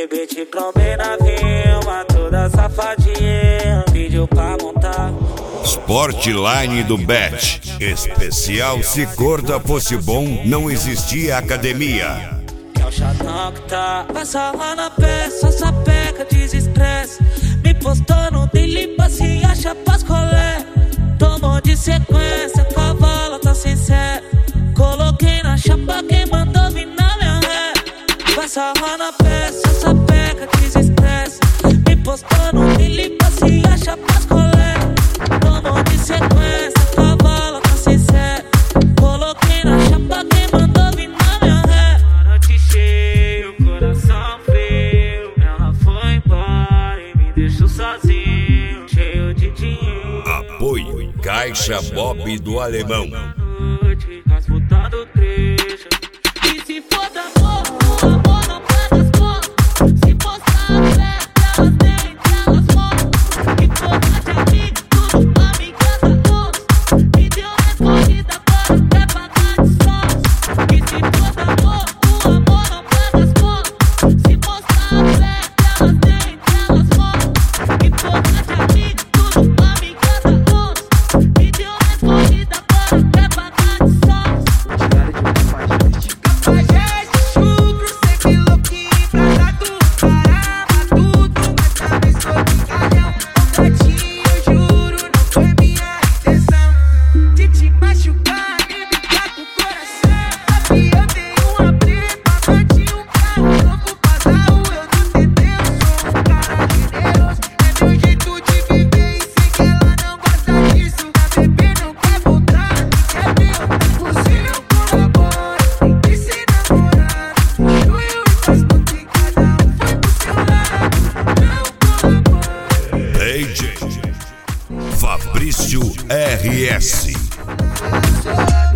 bebê, te trombei na rima, toda safadinha, pediu pra montar. Sportline do Bet. Especial se corda fosse bom, não existia academia. É o chatão que tá, passa lá na peça, sapeca, desestresse. Me postou no dele, se acha pascolé. Tomou de sequência, cavalo tá sincero. Coloquei na chapa quem mandou vir na minha ré. Passa lá na peça, sapeca, desestresse. Me postou no dele, se acha pascolé. Tomou de sequência, cavalo tá sincero. Coloquei na chapa quem mandou vir na minha ré. Noite cheia, coração frio. Ela foi embora e me deixou sozinho, cheio de dinheiro. Apoio Caixa Bob do Alemão. Disputando trecho. E se for da amor, o amor não paga as contas. Se postar a fé, elas têm, elas morrem. E forma de amigo, tudo amigas a todos. Me deu respondida, agora quer pagar de sós. E se for da amor, o amor não paga as contas. Se postar a fé, elas têm, elas morrem. E forma de amigo, tudo amigas a todos. Me deu respondida, agora quer pagar de sós. Fabrício RS.